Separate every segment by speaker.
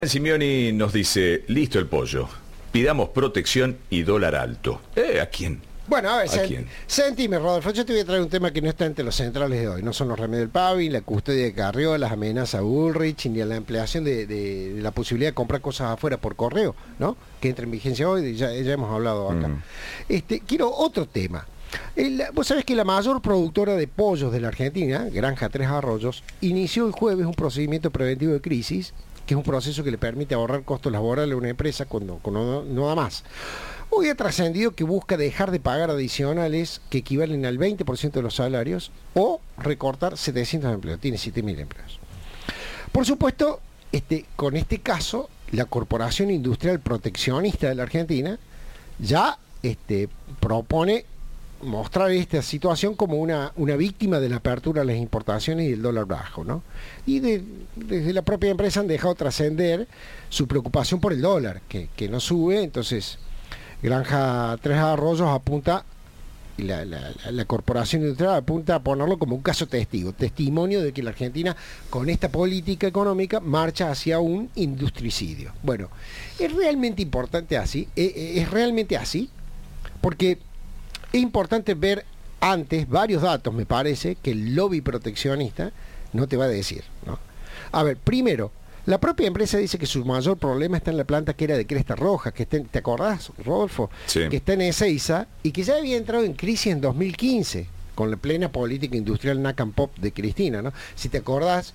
Speaker 1: Simeoni nos dice, listo el pollo, pidamos protección y dólar alto. ¿A quién?
Speaker 2: Bueno, a ver,
Speaker 1: ¿A quién?
Speaker 2: Sentime, Rodolfo, yo te voy a traer un tema que no está entre los centrales de hoy. No son los remedios del Pavi, la custodia de Carrió, las amenazas a Bullrich, ni la ampliación de la posibilidad de comprar cosas afuera por correo, ¿no? Que entra en vigencia hoy, ya hemos hablado acá. Quiero otro tema. Vos sabés que la mayor productora de pollos de la Argentina, Granja Tres Arroyos, inició el jueves un procedimiento preventivo de crisis, que es un proceso que le permite ahorrar costos laborales a una empresa cuando no da más. Hoy ha trascendido que busca dejar de pagar adicionales que equivalen al 20% de los salarios o recortar 700 empleos, tiene 7.000 empleos. Por supuesto, con este caso, la Corporación Industrial Proteccionista de la Argentina ya propone mostrar esta situación como una víctima de la apertura de las importaciones y del dólar bajo, ¿no? Y desde la propia empresa han dejado trascender su preocupación por el dólar, que no sube. Entonces Granja Tres Arroyos apunta, y la Corporación Industrial apunta a ponerlo como un caso testimonio de que la Argentina, con esta política económica, marcha hacia un industricidio. Bueno, es realmente importante así, es realmente así, porque es importante ver antes varios datos, me parece, que el lobby proteccionista no te va a decir, ¿no? A ver, primero, la propia empresa dice que su mayor problema está en la planta que era de Cresta Roja, que ¿te acordás, Rodolfo? Sí. Que está en Ezeiza y que ya había entrado en crisis en 2015 con la plena política industrial NACAM Pop de Cristina, ¿no? Si te acordás,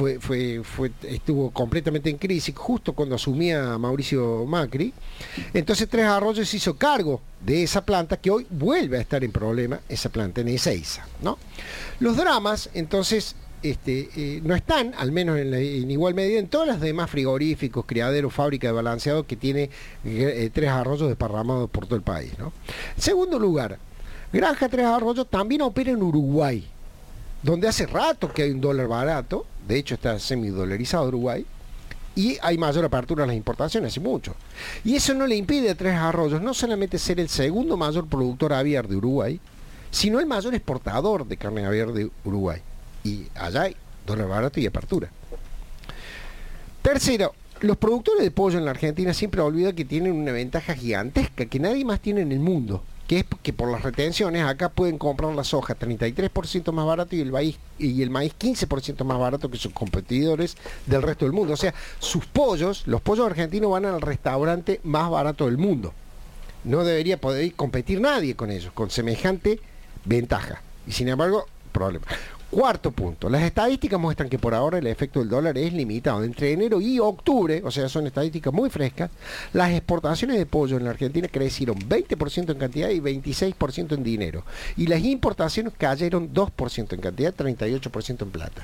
Speaker 2: estuvo completamente en crisis justo cuando asumía Mauricio Macri. Entonces Tres Arroyos hizo cargo de esa planta, que hoy vuelve a estar en problema, esa planta en Ezeiza, ¿no? Los dramas, entonces, no están, al menos en igual medida, en todas las demás frigoríficos, criaderos, fábrica de balanceado que tiene Tres Arroyos desparramados por todo el país, ¿no? En segundo lugar, Granja Tres Arroyos también opera en Uruguay, donde hace rato que hay un dólar barato. De hecho está semidolarizado Uruguay, y hay mayor apertura a las importaciones, hace mucho. Y eso no le impide a Tres Arroyos no solamente ser el segundo mayor productor aviar de Uruguay, sino el mayor exportador de carne aviar de Uruguay. Y allá hay dólar barato y apertura. Tercero, los productores de pollo en la Argentina siempre olvidan que tienen una ventaja gigantesca que nadie más tiene en el mundo, que es que por las retenciones acá pueden comprar la soja 33% más barato y el maíz 15% más barato que sus competidores del resto del mundo. O sea, los pollos argentinos van al restaurante más barato del mundo. No debería poder competir nadie con ellos, con semejante ventaja. Y sin embargo, problema. Cuarto punto, las estadísticas muestran que por ahora el efecto del dólar es limitado. Entre enero y octubre, o sea, son estadísticas muy frescas, las exportaciones de pollo en la Argentina crecieron 20% en cantidad y 26% en dinero. Y las importaciones cayeron 2% en cantidad, 38% en plata.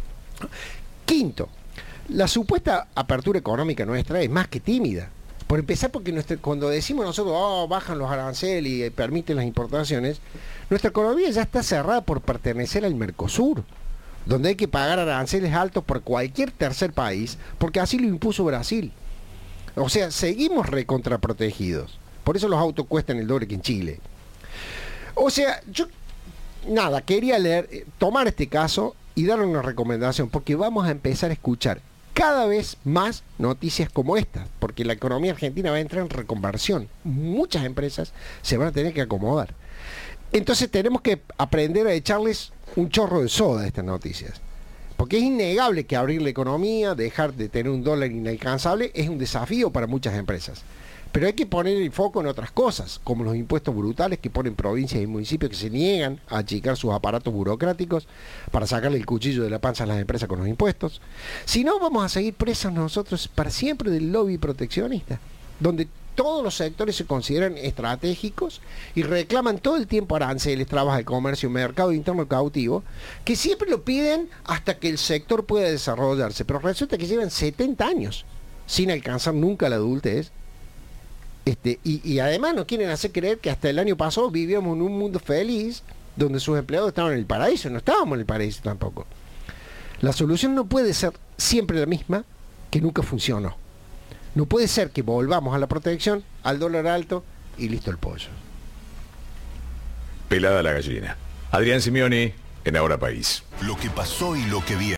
Speaker 2: Quinto, la supuesta apertura económica nuestra es más que tímida. Por empezar, porque cuando decimos nosotros, bajan los aranceles y permiten las importaciones, nuestra economía ya está cerrada por pertenecer al Mercosur, donde hay que pagar aranceles altos por cualquier tercer país, porque así lo impuso Brasil. O sea, seguimos recontraprotegidos. Por eso los autos cuestan el doble que en Chile. O sea, quería tomar este caso y dar una recomendación, porque vamos a empezar a escuchar cada vez más noticias como estas, porque la economía argentina va a entrar en reconversión. Muchas empresas se van a tener que acomodar. Entonces tenemos que aprender a echarles un chorro de soda a estas noticias. Porque es innegable que abrir la economía, dejar de tener un dólar inalcanzable, es un desafío para muchas empresas. Pero hay que poner el foco en otras cosas, como los impuestos brutales que ponen provincias y municipios que se niegan a achicar sus aparatos burocráticos para sacarle el cuchillo de la panza a las empresas con los impuestos. Si no, vamos a seguir presos nosotros para siempre del lobby proteccionista, donde todos los sectores se consideran estratégicos y reclaman todo el tiempo aranceles, trabas de comercio, mercado interno cautivo, que siempre lo piden hasta que el sector pueda desarrollarse. Pero resulta que llevan 70 años sin alcanzar nunca la adultez. Y además nos quieren hacer creer que hasta el año pasado vivíamos en un mundo feliz donde sus empleados estaban en el paraíso. No estábamos en el paraíso tampoco. La solución no puede ser siempre la misma, que nunca funcionó. No puede ser que volvamos a la protección, al dólar alto y listo el pollo.
Speaker 1: Pelada la gallina. Adrián Simeoni en Ahora País.
Speaker 3: Lo que pasó y lo que viene.